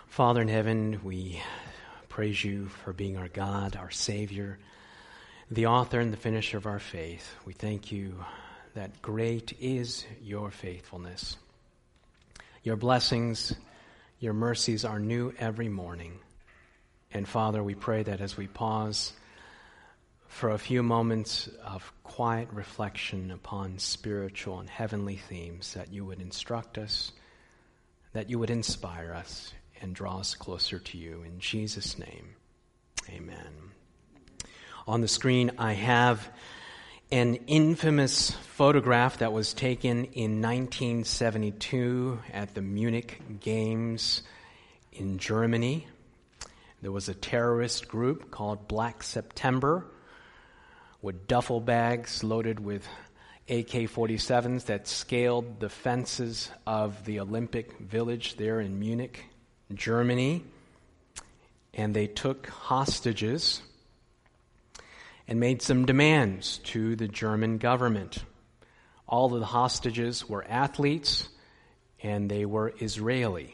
Father in heaven, we praise you for being our God, our Savior, the author and the finisher of our faith. We thank you that great is your faithfulness. Your blessings, your mercies are new every morning. And Father, we pray that as we pause for a few moments of quiet reflection upon spiritual and heavenly themes, that you would instruct us, that you would inspire us, and draw us closer to you. In Jesus' name, amen. On the screen, I have an infamous photograph that was taken in 1972 at the Munich Games in Germany. There was a terrorist group called Black September with duffel bags loaded with AK-47s that scaled the fences of the Olympic Village there in Munich, Germany, and they took hostages and made some demands to the German government. All of the hostages were athletes, and they were Israeli.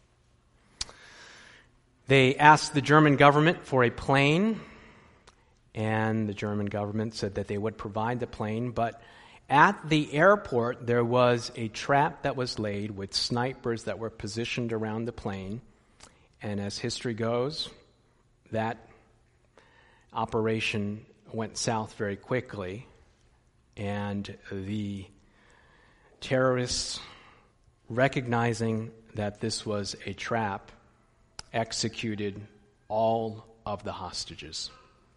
They asked the German government for a plane, and the German government said that they would provide the plane, but at the airport, there was a trap that was laid with snipers that were positioned around the plane. And as history goes, that operation went south very quickly. And the terrorists, recognizing that this was a trap, executed all of the hostages.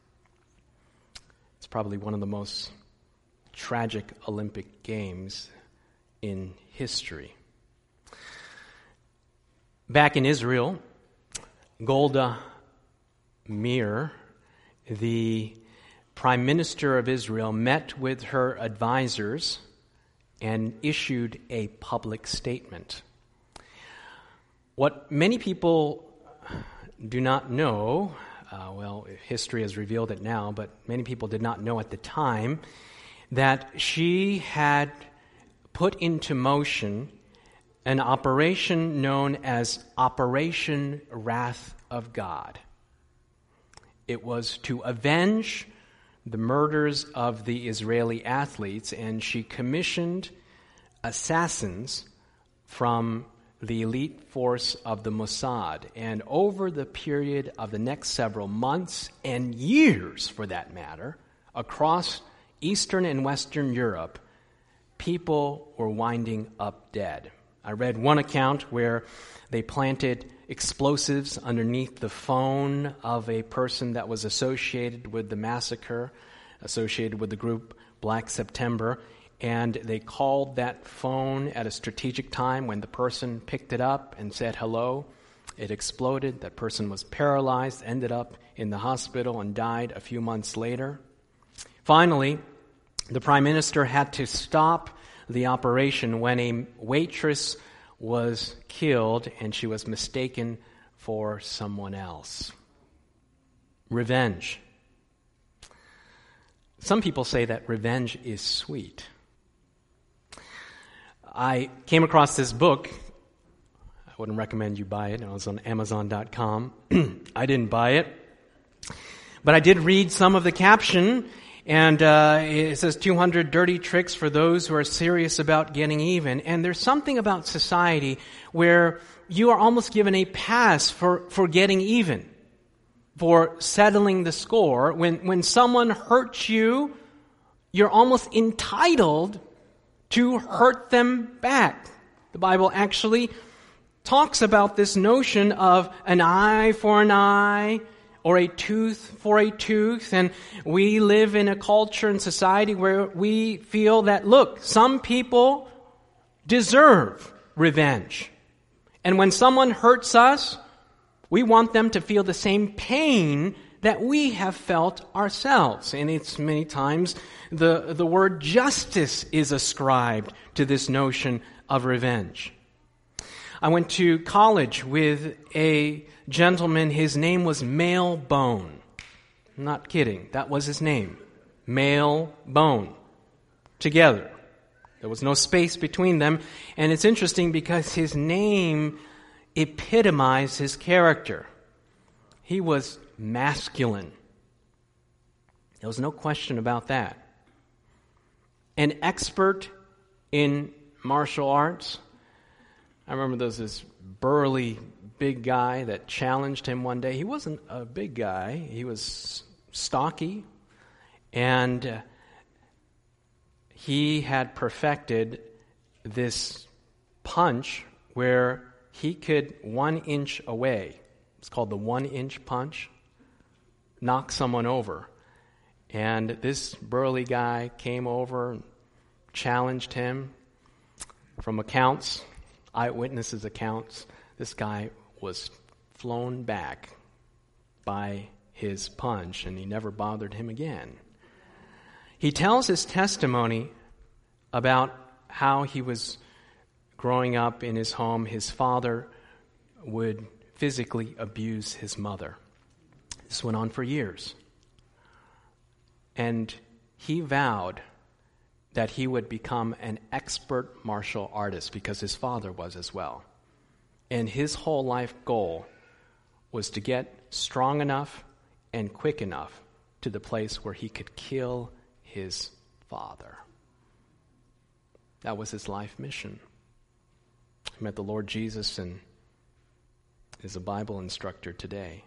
It's probably one of the most tragic Olympic Games in history. Back in Israel, Golda Meir, the Prime Minister of Israel, met with her advisors and issued a public statement. What many people do not know, history has revealed it now, but many people did not know at the time, that she had put into motion an operation known as Operation Wrath of God. It was to avenge the murders of the Israeli athletes, and she commissioned assassins from the elite force of the Mossad. And over the period of the next several months and years, for that matter, across Eastern and Western Europe, people were winding up dead. I read one account where they planted explosives underneath the phone of a person that was associated with the massacre, associated with the group Black September, and they called that phone at a strategic time. When the person picked it up and said hello, it exploded. That person was paralyzed, ended up in the hospital, and died a few months later. Finally, the Prime Minister had to stop the operation when a waitress was killed and she was mistaken for someone else. Revenge. Some people say that revenge is sweet. I came across this book. I wouldn't recommend you buy it. It was on Amazon.com. I didn't buy it. But I did read some of the caption. And it says 200 dirty tricks for those who are serious about getting even. And there's something about society where you are almost given a pass for getting even, for settling the score. When someone hurts you, you're almost entitled to hurt them back. The Bible actually talks about this notion of an eye for an eye, or a tooth for a tooth. And we live in a culture and society where we feel that, look, some people deserve revenge. And when someone hurts us, we want them to feel the same pain that we have felt ourselves. And it's many times the word justice is ascribed to this notion of revenge. I went to college with a gentleman. His name was Male Bone. I'm not kidding. That was his name. Male Bone. Together. There was no space between them. And it's interesting because his name epitomized his character. He was masculine. There was no question about that. An expert in martial arts. I remember there was this burly, big guy that challenged him one day. He wasn't a big guy. He was stocky. And he had perfected this punch where he could 1 inch away, it's called the 1 inch punch, knock someone over. And this burly guy came over and challenged him. From accounts, eyewitnesses' accounts, this guy was flown back by his punch, and he never bothered him again. He tells his testimony about how he was growing up in his home. His father would physically abuse his mother. This went on for years. And he vowed that he would become an expert martial artist because his father was as well. And his whole life goal was to get strong enough and quick enough to the place where he could kill his father. That was his life mission. He met the Lord Jesus and is a Bible instructor today.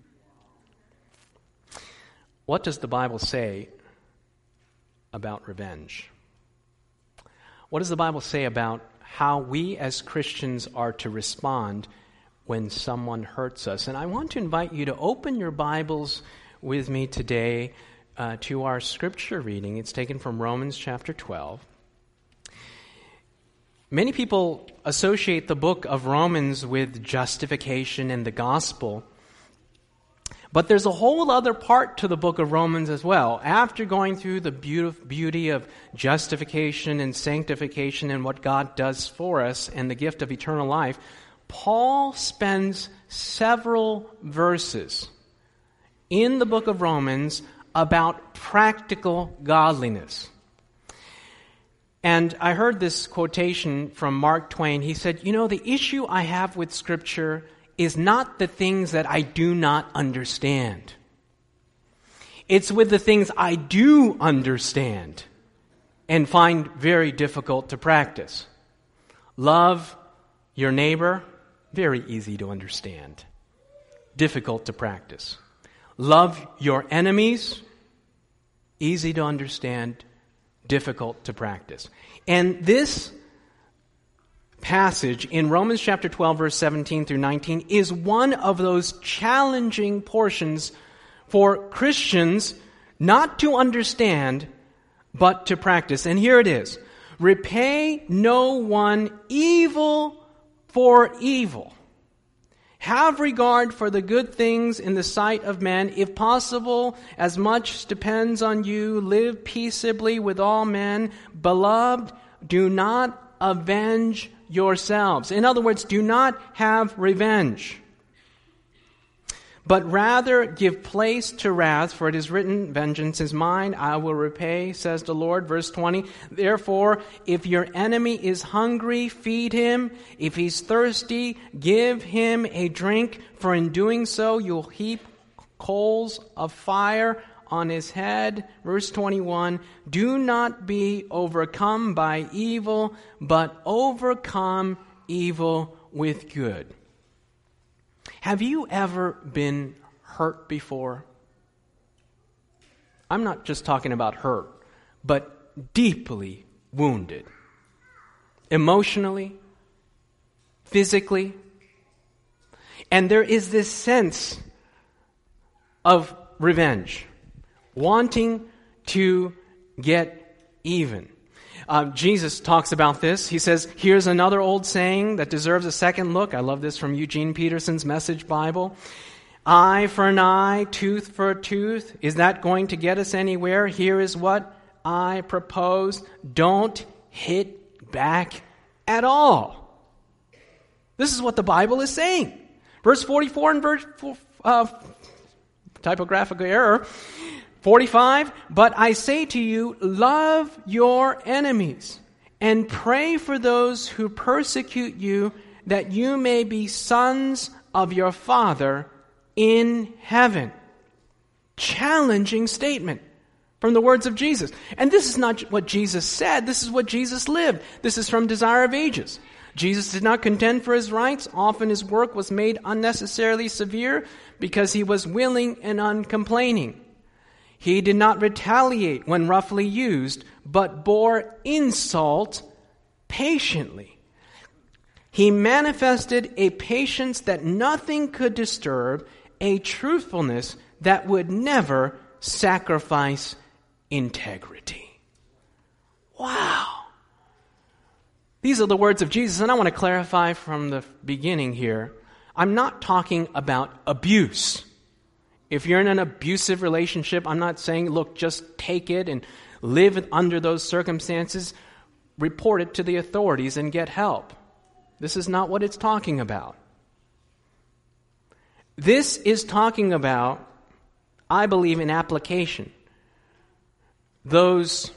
What does the Bible say about revenge? What does the Bible say about how we as Christians are to respond when someone hurts us? And I want to invite you to open your Bibles with me today to our scripture reading. It's taken from Romans chapter 12. Many people associate the book of Romans with justification and the gospel. But there's a whole other part to the book of Romans as well. After going through the beauty of justification and sanctification and what God does for us and the gift of eternal life, Paul spends several verses in the book of Romans about practical godliness. And I heard this quotation from Mark Twain. He said, the issue I have with Scripture is not the things that I do not understand. It's with the things I do understand and find very difficult to practice. Love your neighbor, very easy to understand. Difficult to practice. Love your enemies, easy to understand, difficult to practice. And this passage in Romans chapter 12, verse 17 through 19 is one of those challenging portions for Christians not to understand, but to practice. And here it is. Repay no one evil for evil. Have regard for the good things in the sight of men. If possible, as much depends on you, live peaceably with all men. Beloved, do not avenge yourselves. In other words, do not have revenge, but rather give place to wrath, for it is written, vengeance is mine, I will repay, says the Lord. Verse 20, therefore, if your enemy is hungry, feed him. If he's thirsty, give him a drink, for in doing so you'll heap coals of fire on his head. Verse 21, do not be overcome by evil, but overcome evil with good. Have you ever been hurt before? I'm not just talking about hurt, but deeply wounded. Emotionally, physically. And there is this sense of revenge, wanting to get even. Jesus talks about this. He says, here's another old saying that deserves a second look. I love this from Eugene Peterson's Message Bible. Eye for an eye, tooth for a tooth. Is that going to get us anywhere? Here is what I propose. Don't hit back at all. This is what the Bible is saying. Verse 44 and verse typographical error. 45, but I say to you, love your enemies and pray for those who persecute you, that you may be sons of your Father in heaven. Challenging statement from the words of Jesus. And this is not what Jesus said. This is what Jesus lived. This is from Desire of Ages. Jesus did not contend for his rights. Often his work was made unnecessarily severe because he was willing and uncomplaining. He did not retaliate when roughly used, but bore insult patiently. He manifested a patience that nothing could disturb, a truthfulness that would never sacrifice integrity. Wow. These are the words of Jesus, and I want to clarify from the beginning here. I'm not talking about abuse. If you're in an abusive relationship, I'm not saying, look, just take it and live under those circumstances. Report it to the authorities and get help. This is not what it's talking about. This is talking about, I believe, in application, those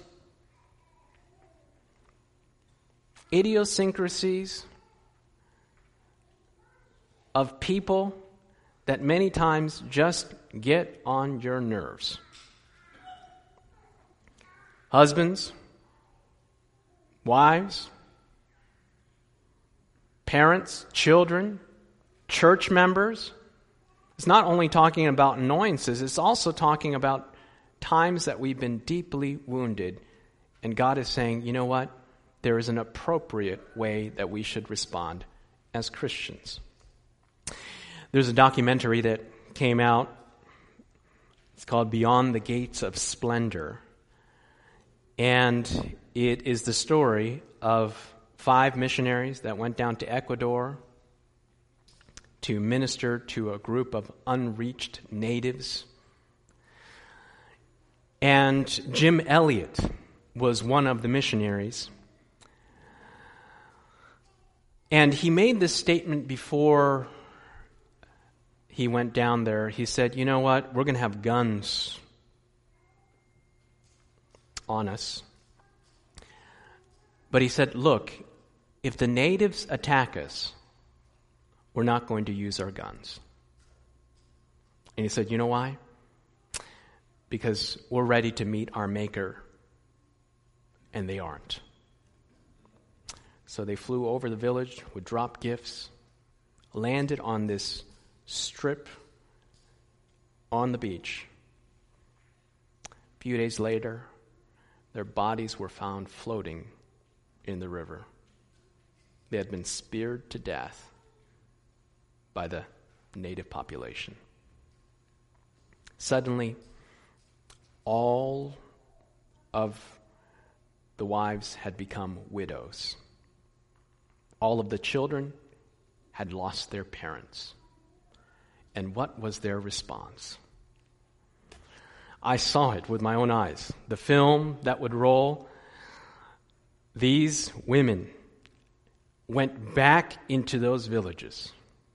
idiosyncrasies of people that many times just get on your nerves. Husbands, wives, parents, children, church members. It's not only talking about annoyances, it's also talking about times that we've been deeply wounded. And God is saying, you know what? There is an appropriate way that we should respond as Christians. There's a documentary that came out. It's called Beyond the Gates of Splendor. And it is the story of 5 missionaries that went down to Ecuador to minister to a group of unreached natives. And Jim Elliot was one of the missionaries. And he made this statement before he went down there. He said, you know what? We're going to have guns on us. But he said, look, if the natives attack us, we're not going to use our guns. And he said, you know why? Because we're ready to meet our Maker, and they aren't. So they flew over the village, would drop gifts, landed on this strip on the beach. A few days later, their bodies were found floating in the river. They had been speared to death by the native population. Suddenly, all of the wives had become widows. All of the children had lost their parents. And what was their response? I saw it with my own eyes. The film that would roll, these women went back into those villages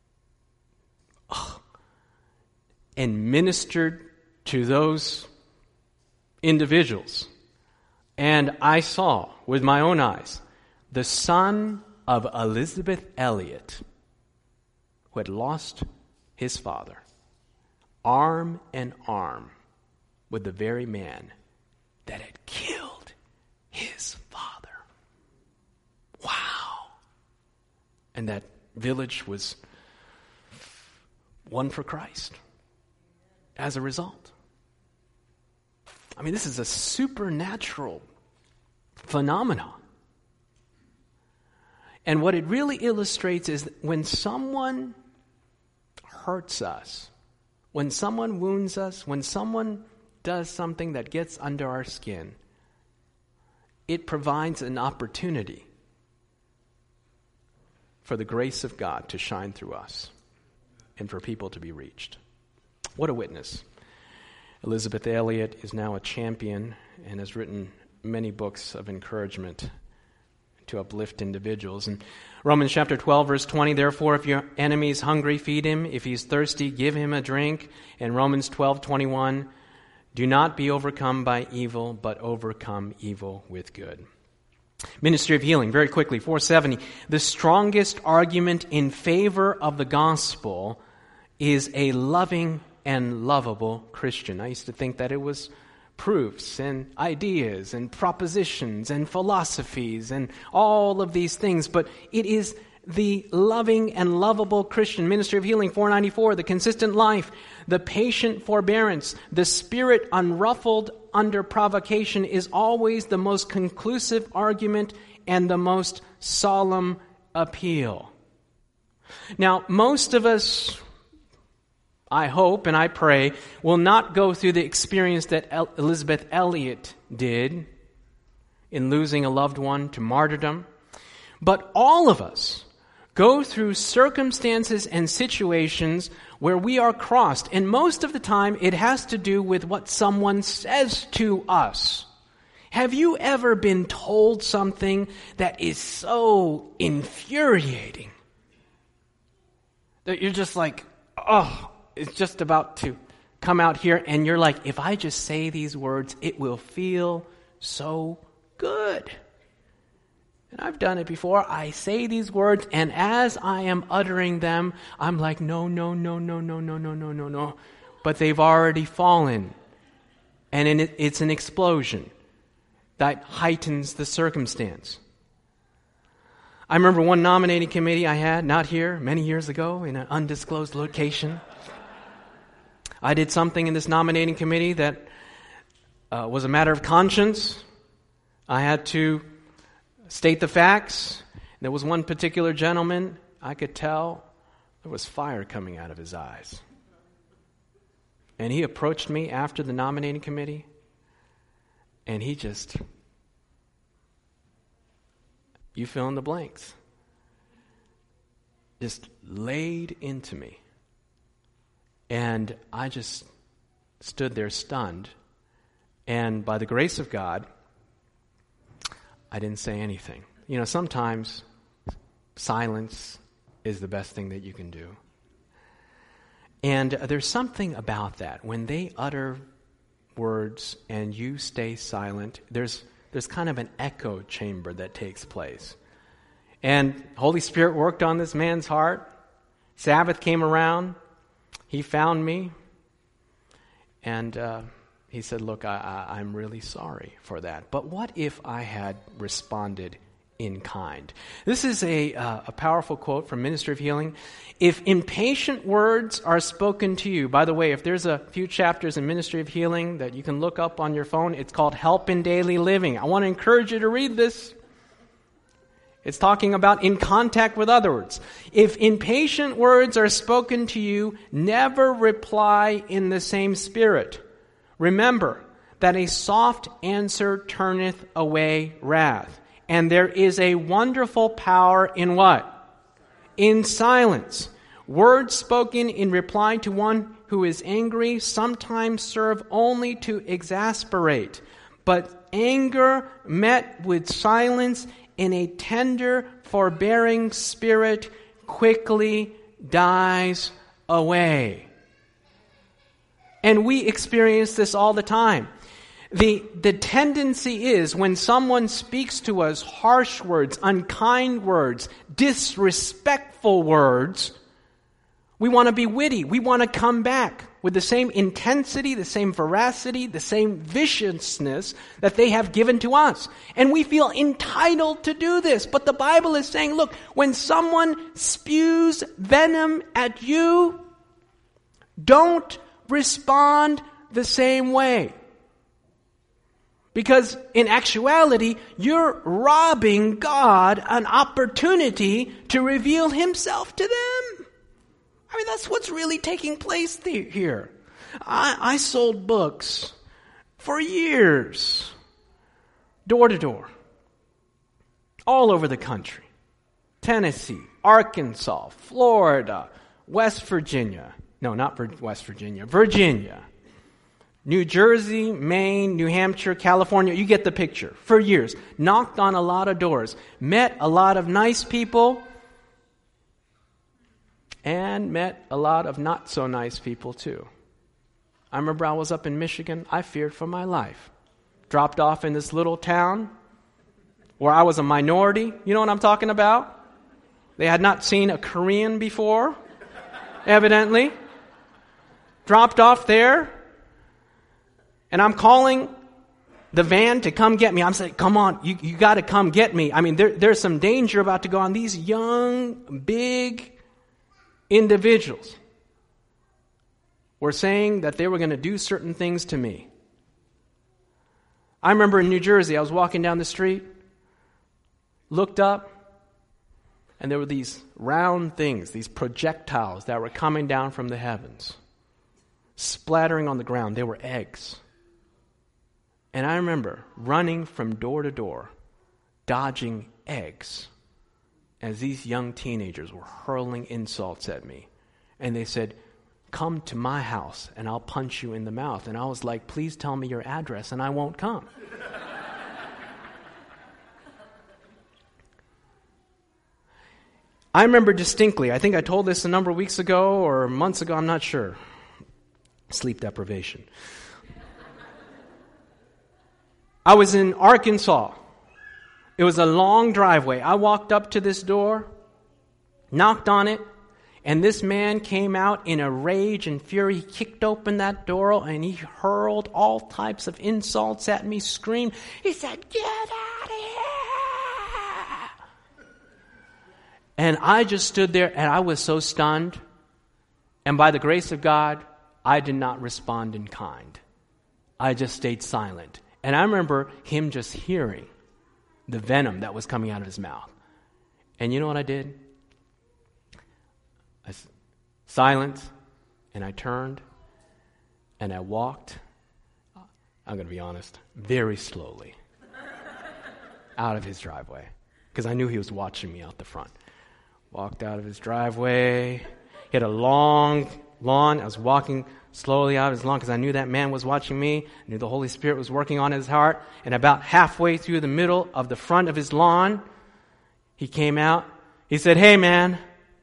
and ministered to those individuals. And I saw with my own eyes the son of Elizabeth Elliot, who had lost his father, arm in arm with the very man that had killed his father. Wow. And that village was won for Christ as a result. I mean, this is a supernatural phenomenon. And what it really illustrates is that when someone hurts us, when someone wounds us, when someone does something that gets under our skin, it provides an opportunity for the grace of God to shine through us and for people to be reached. What a witness. Elizabeth Elliot is now a champion and has written many books of encouragement to uplift individuals. In Romans chapter 12, verse 20, therefore, if your enemy is hungry, feed him. If he's thirsty, give him a drink. And Romans 12:21, do not be overcome by evil, but overcome evil with good. Ministry of Healing, very quickly, 470. The strongest argument in favor of the gospel is a loving and lovable Christian. I used to think that it was proofs and ideas and propositions and philosophies and all of these things, but it is the loving and lovable Christian. Ministry of Healing, 494, the consistent life, the patient forbearance, the spirit unruffled under provocation is always the most conclusive argument and the most solemn appeal. Now, most of us, I hope and I pray, will not go through the experience that Elizabeth Elliot did in losing a loved one to martyrdom, but all of us go through circumstances and situations where we are crossed. And most of the time, it has to do with what someone says to us. Have you ever been told something that is so infuriating that you're just like, oh, it's just about to come out here, and you're like, if I just say these words, it will feel so good. And I've done it before. I say these words, and as I am uttering them, I'm like, no. But they've already fallen. And it's an explosion that heightens the circumstance. I remember one nominating committee I had, not here, many years ago, in an undisclosed location. I did something in this nominating committee that was a matter of conscience. I had to state the facts. There was one particular gentleman, I could tell there was fire coming out of his eyes. And he approached me after the nominating committee, and he just, you fill in the blanks, just laid into me. And I just stood there stunned. And by the grace of God, I didn't say anything. You know, sometimes silence is the best thing that you can do. And there's something about that. When they utter words and you stay silent, there's kind of an echo chamber that takes place. And Holy Spirit worked on this man's heart. Sabbath came around. He found me. And he said, look, I'm really sorry for that. But what if I had responded in kind? This is a powerful quote from Ministry of Healing. If impatient words are spoken to you, by the way, if there's a few chapters in Ministry of Healing that you can look up on your phone, it's called Help in Daily Living. I want to encourage you to read this. It's talking about in contact with others. If impatient words are spoken to you, never reply in the same spirit. Remember that a soft answer turneth away wrath. And there is a wonderful power in what? In silence. Words spoken in reply to one who is angry sometimes serve only to exasperate. But anger met with silence in a tender, forbearing spirit quickly dies away. And we experience this all the time. The tendency is when someone speaks to us harsh words, unkind words, disrespectful words, we want to be witty. We want to come back with the same intensity, the same veracity, the same viciousness that they have given to us. And we feel entitled to do this. But the Bible is saying, look, when someone spews venom at you, don't respond the same way. Because in actuality, you're robbing God an opportunity to reveal himself to them. I mean, that's what's really taking place here. I sold books for years, door to door, all over the country. Tennessee, Arkansas, Florida, West Virginia. No, not West Virginia, Virginia. New Jersey, Maine, New Hampshire, California, you get the picture. For years, knocked on a lot of doors, met a lot of nice people, and met a lot of not so nice people too. I remember I was up in Michigan, I feared for my life. Dropped off in this little town, where I was a minority. You know what I'm talking about? They had not seen a Korean before, evidently. Dropped off there. And I'm calling the van to come get me. I'm saying, come on, you got to come get me. I mean, there's some danger about to go on. These young, big individuals were saying that they were going to do certain things to me. I remember in New Jersey, I was walking down the street, looked up, and there were these round things, these projectiles that were coming down from the heavens, splattering on the ground. They were eggs. And I remember running from door to door, dodging eggs, as these young teenagers were hurling insults at me. And they said, come to my house and I'll punch you in the mouth. And I was like, please tell me your address and I won't come. I remember distinctly, I think I told this a number of weeks ago or months ago, I'm not sure. Sleep deprivation. I was in Arkansas. It was a long driveway. I walked up to this door, knocked on it, and this man came out in a rage and fury. He kicked open that door and he hurled all types of insults at me, screamed. He said, get out of here! And I just stood there and I was so stunned. And by the grace of God, I did not respond in kind. I just stayed silent. And I remember him just hearing the venom that was coming out of his mouth. And you know what I did? I silent, and I turned, and I walked, I'm going to be honest, very slowly out of his driveway. Because I knew he was watching me out the front. Walked out of his driveway. He had a long lawn. I was walking slowly out of his lawn because I knew that man was watching me. I knew the Holy Spirit was working on his heart. And about halfway through the middle of the front of his lawn, he came out. He said, hey, man.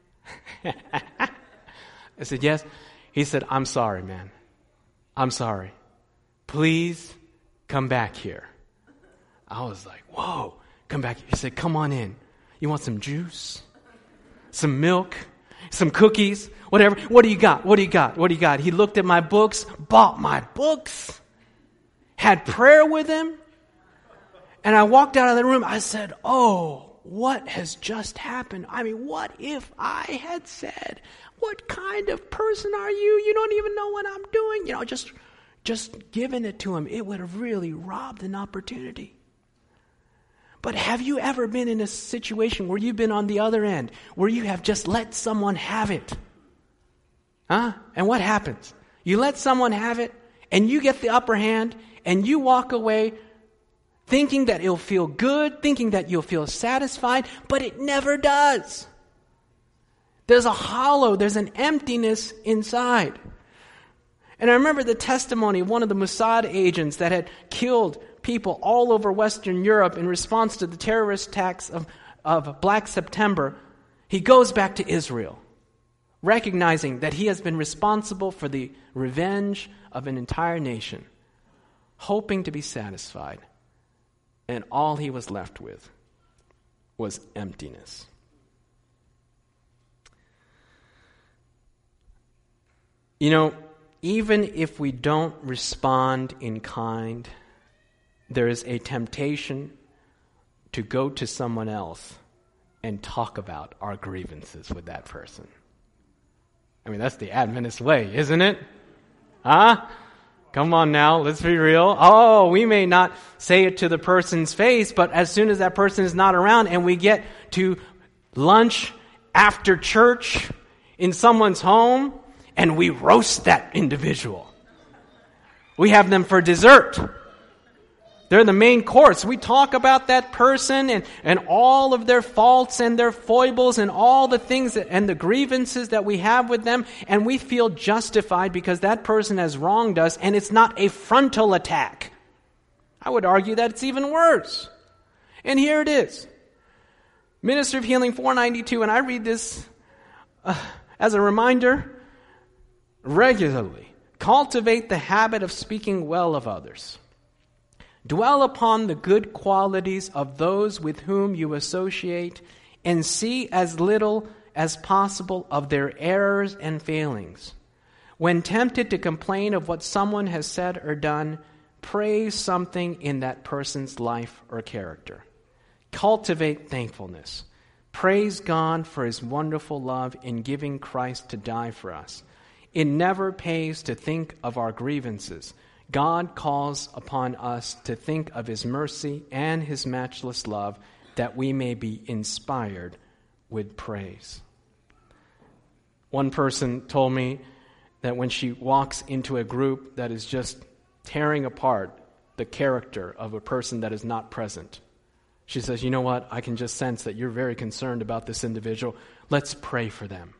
I said, yes. He said, I'm sorry, man. I'm sorry. Please come back here. I was like, whoa, come back here. He said, come on in. You want some juice? Some milk? Some cookies? Whatever. What do you got? What do you got? What do you got? He looked at my books, bought my books, had prayer with him. And I walked out of the room. I said, oh, what has just happened? I mean, what if I had said, what kind of person are you? You don't even know what I'm doing. You know, just giving it to him. It would have really robbed an opportunity. But have you ever been in a situation where you've been on the other end, where you have just let someone have it? Huh? And what happens? You let someone have it, and you get the upper hand, and you walk away thinking that it'll feel good, thinking that you'll feel satisfied, but it never does. There's a hollow, there's an emptiness inside. And I remember the testimony of one of the Mossad agents that had killed people all over Western Europe in response to the terrorist attacks of Black September. He goes back to Israel, recognizing that he has been responsible for the revenge of an entire nation, hoping to be satisfied. And all he was left with was emptiness. You know, even if we don't respond in kind, there is a temptation to go to someone else and talk about our grievances with that person. I mean, that's the Adventist way, isn't it? Huh? Come on now, let's be real. Oh, we may not say it to the person's face, but as soon as that person is not around and we get to lunch after church in someone's home and we roast that individual. We have them for dessert. They're the main course. We talk about that person and all of their faults and their foibles and all the things and the grievances that we have with them, and we feel justified because that person has wronged us, and it's not a frontal attack. I would argue that it's even worse. And here it is. Minister of Healing 492, and I read this as a reminder regularly. Cultivate the habit of speaking well of others. Dwell upon the good qualities of those with whom you associate and see as little as possible of their errors and failings. When tempted to complain of what someone has said or done, praise something in that person's life or character. Cultivate thankfulness. Praise God for His wonderful love in giving Christ to die for us. It never pays to think of our grievances. God calls upon us to think of His mercy and His matchless love, that we may be inspired with praise. One person told me that when she walks into a group that is just tearing apart the character of a person that is not present, she says, you know what, I can just sense that you're very concerned about this individual. Let's pray for them.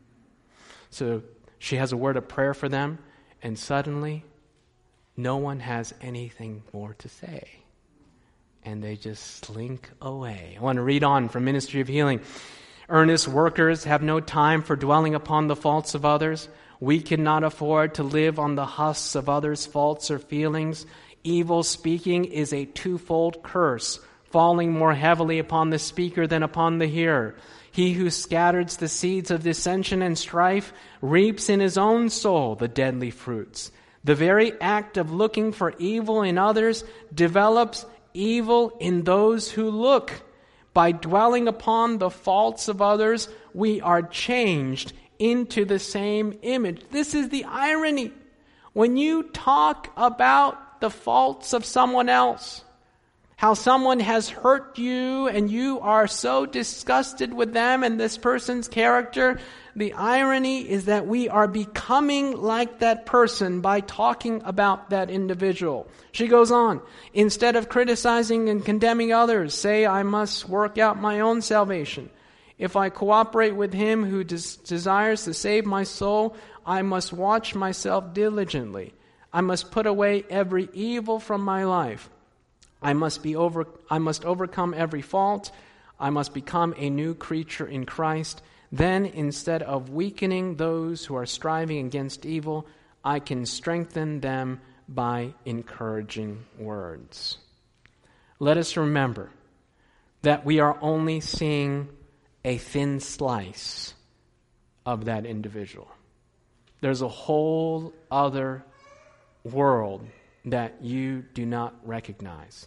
So she has a word of prayer for them, and suddenly no one has anything more to say. And they just slink away. I want to read on from Ministry of Healing. Earnest workers have no time for dwelling upon the faults of others. We cannot afford to live on the husks of others' faults or feelings. Evil speaking is a twofold curse, falling more heavily upon the speaker than upon the hearer. He who scatters the seeds of dissension and strife reaps in his own soul the deadly fruits. The very act of looking for evil in others develops evil in those who look. By dwelling upon the faults of others, we are changed into the same image. This is the irony. When you talk about the faults of someone else, how someone has hurt you and you are so disgusted with them and this person's character, the irony is that we are becoming like that person by talking about that individual. She goes on, instead of criticizing and condemning others, say, I must work out my own salvation. If I cooperate with Him who desires to save my soul, I must watch myself diligently. I must put away every evil from my life. I must overcome every fault. I must become a new creature in Christ. Then, instead of weakening those who are striving against evil, I can strengthen them by encouraging words. Let us remember that we are only seeing a thin slice of that individual. There's a whole other world that you do not recognize.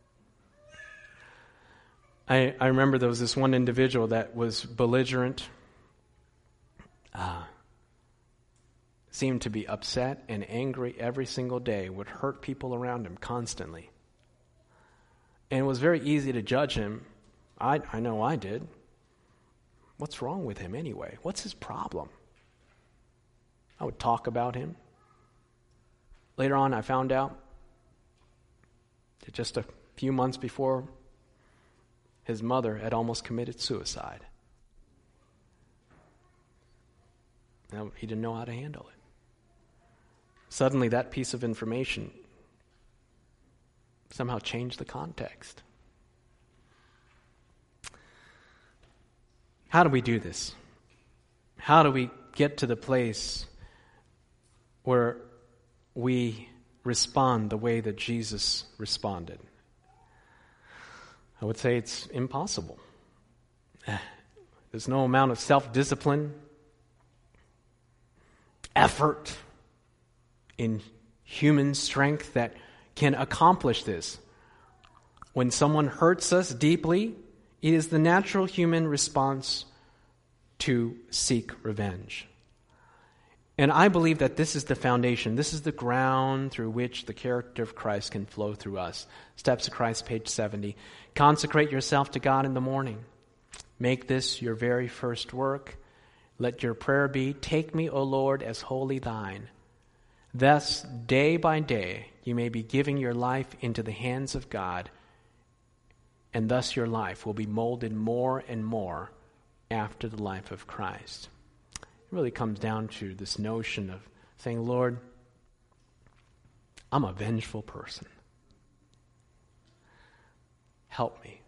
I remember there was this one individual that was belligerent, seemed to be upset and angry every single day, would hurt people around him constantly. And it was very easy to judge him. I know I did. What's wrong with him anyway? What's his problem? I would talk about him. Later on, I found out that just a few months before, his mother had almost committed suicide. Now, he didn't know how to handle it. Suddenly, that piece of information somehow changed the context. How do we do this? How do we get to the place where we respond the way that Jesus responded? I would say it's impossible. There's no amount of self-discipline, effort in human strength that can accomplish this. When someone hurts us deeply, it is the natural human response to seek revenge. And I believe that this is the foundation. This is the ground through which the character of Christ can flow through us. Steps of Christ, page 70. Consecrate yourself to God in the morning. Make this your very first work. Let your prayer be, take me, O Lord, as wholly thine. Thus, day by day, you may be giving your life into the hands of God, and thus your life will be molded more and more after the life of Christ. It really comes down to this notion of saying, Lord, I'm a vengeful person. Help me.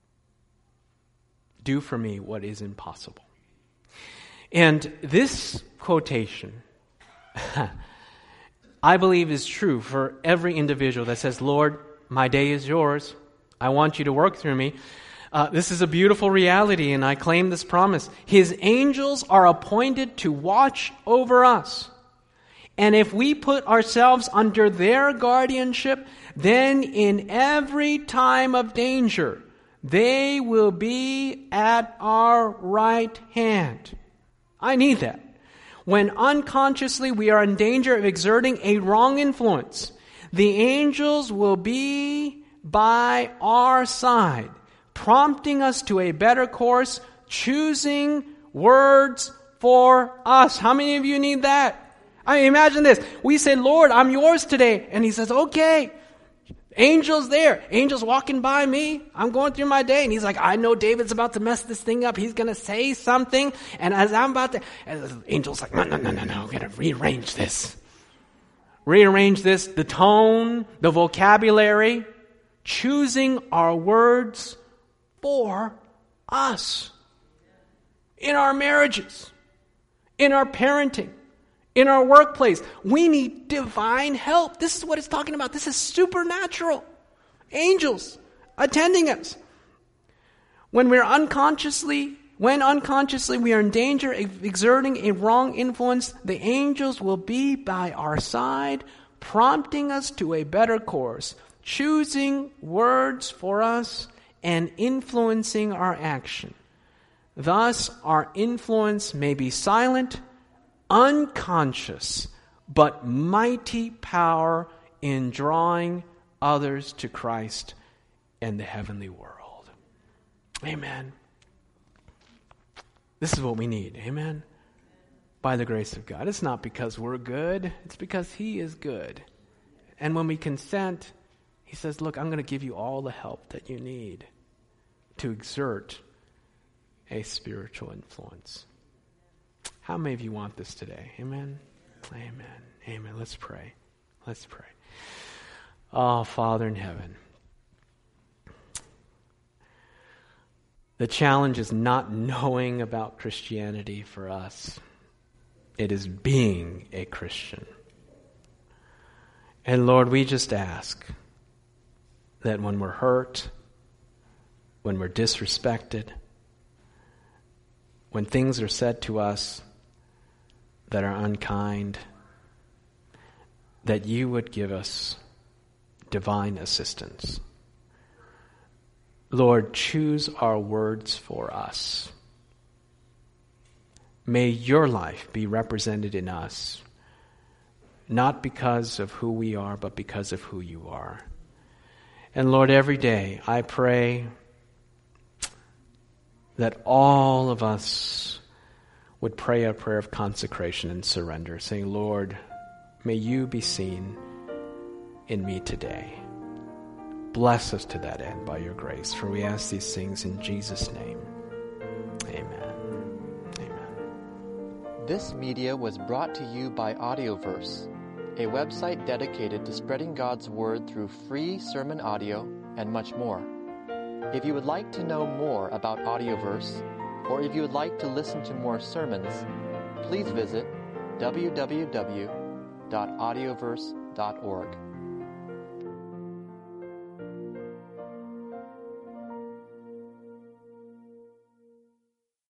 Do for me what is impossible. And this quotation, I believe, is true for every individual that says, Lord, my day is yours. I want you to work through me. This is a beautiful reality, and I claim this promise. His angels are appointed to watch over us. And if we put ourselves under their guardianship, then in every time of danger, they will be at our right hand. I need that. When unconsciously we are in danger of exerting a wrong influence, the angels will be by our side, prompting us to a better course, choosing words for us. How many of you need that? I mean, imagine this. We say, Lord, I'm yours today. And He says, okay. Angels there. Angels walking by me. I'm going through my day. And He's like, I know David's about to mess this thing up. He's going to say something. And as I'm about to, and the angel's like, no. We're going to rearrange this. Rearrange this. The tone, the vocabulary, choosing our words for us. In our marriages, in our parenting, in our workplace, we need divine help. This is what it's talking about. This is supernatural. Angels attending us. When unconsciously we are in danger of exerting a wrong influence, the angels will be by our side, prompting us to a better course, choosing words for us, and influencing our action. Thus, our influence may be silent, unconscious, but mighty power in drawing others to Christ and the heavenly world. Amen. This is what we need. Amen. By the grace of God. It's not because we're good. It's because He is good. And when we consent, He says, look, I'm going to give you all the help that you need to exert a spiritual influence. How many of you want this today? Amen? Amen. Amen. Let's pray. Let's pray. Oh, Father in heaven, the challenge is not knowing about Christianity for us. It is being a Christian. And Lord, we just ask that when we're hurt, when we're disrespected, when things are said to us that are unkind, that you would give us divine assistance. Lord, choose our words for us. May your life be represented in us, not because of who we are, but because of who you are. And Lord, every day I pray that all of us would pray a prayer of consecration and surrender, saying, Lord, may you be seen in me today. Bless us to that end by your grace, for we ask these things in Jesus' name. Amen. Amen. This media was brought to you by Audioverse, a website dedicated to spreading God's Word through free sermon audio and much more. If you would like to know more about Audioverse, or if you would like to listen to more sermons, please visit www.audioverse.org.